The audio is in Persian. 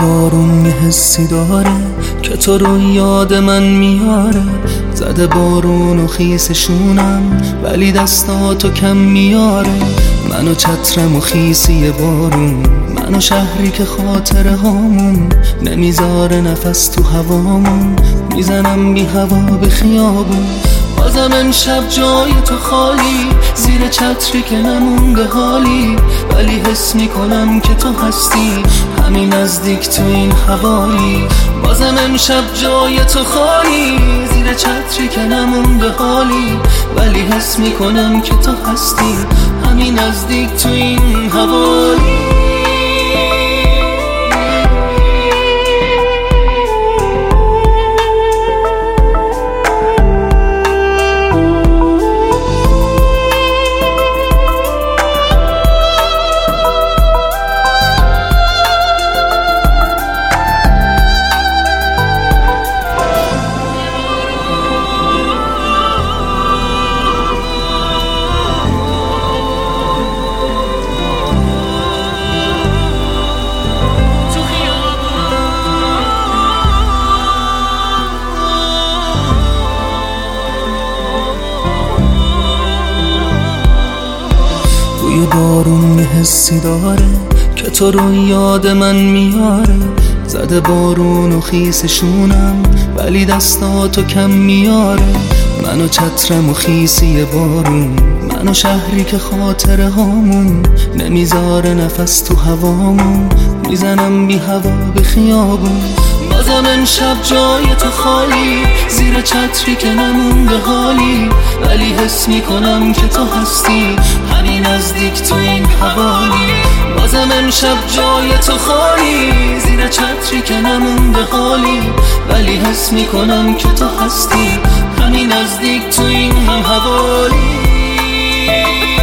بارون یه حسی داره که تو رو یاد من میاره. زده بارون و خیسشونم ولی دستاتو کم میاره. منو چترم و خیسی بارون، منو شهری که خاطره هامون نمیذاره نفس تو هوامون. میزنم بی هوا به خیابون، بازم امشب جای تو خالی. زیر چتری که نمونده حالی، ولی حس میکنم که تو هستی همین نزدیک تو این حوالی. بازم امشب جای تو خالی، زیر چتری که نمونده حالی، ولی حس میکنم که تو هستی همین نزدیک تو این حوالی. بوی بارون یه حسی داره که تو رو یاد من میاره. زده بارون و خیسشونم ولی دستاتو کم میاره. منو چترم و خیسی بارون، منو شهری که خاطره هامون نمیذاره نفس تو هوامون. میزنم بی هوا به خیابون، بازم امشب جای تو خالی. زیر چتری که نمونده حالی، ولی حس میکنم که تو هستی همین نزدیک تو این حوالی. بازم امشب جای تو خالی، زیر چتری که نمونده حالی، ولی حس میکنم که تو هستی همین نزدیک تو این حوالی.